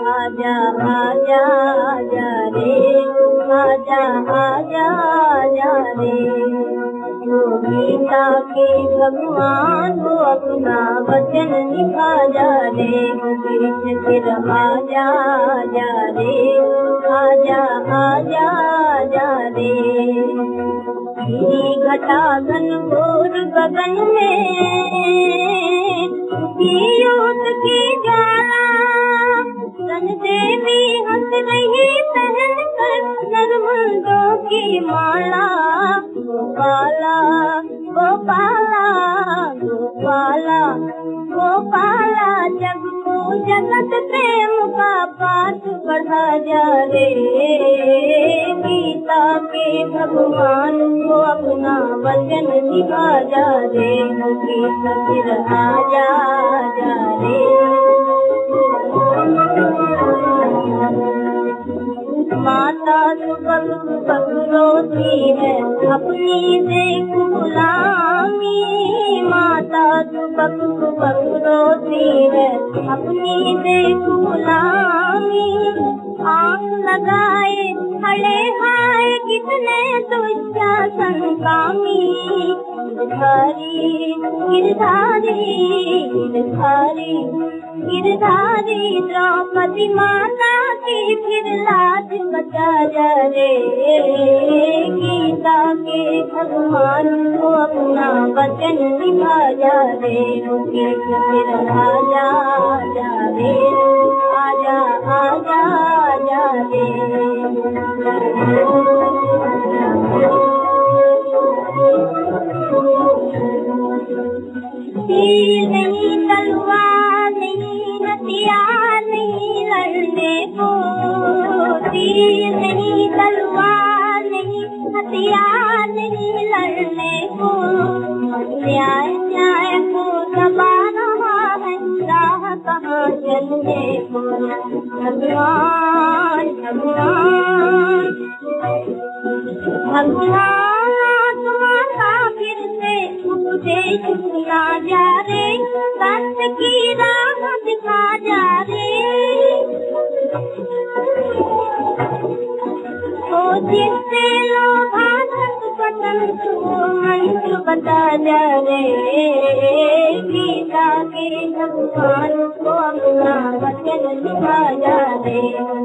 आजा आजा आजा रे, आजा आजा आजा रे। वो गीता के भगवान वो अपना वचन निभा जा रे, कृष्ण फिर आजा आजा रे, आजा आजा आजा रे। घटा घन घोर गगन में युद्ध की ज्वाला, सन देवी हंस रही पहन कर नरमुंडों की माला। गोपाला गोपाला गोपाला गोपाला, जग को जगत प्रेम का पाठ पढ़ा जा रे। गीता के भगवान को अपना वचन निभा जा रे, कृष्ण फिर आजा आजा रे। माता सुबह सुबह रोती है अपनी देख गुलामी, माता सुबह सुबह रोती है अपनी देख गुलामी। आंख लगाए खड़े हाय कितने दुशासन कामी। गिरधारी गिरधारी गिरधारी गिरधारी द्रौपदी माता की फिर लाज बचा जा रे। गीता के भगवान को अपना वचन निभा जा रे, कृष्ण फिर आजा आजा रे, आजा आजा आजा रे। तीर नहीं तलवार नहीं हथियार नहीं लड़ने को, तीर नहीं तलवार नहीं हथियार नहीं लड़ने को। न्याय न्याय को दबा रहा है राह कहाँ चलने को। भगवान भगवान भगवान तुम्हारा फिर से उपदेश सुना जा रे, सत्य की राह दिखा जा रे। तो जिससे लोभा स्वतंत्र वो मंत्र बता जा रे। गीता के भगवान को अपना वचन निभा जा रे।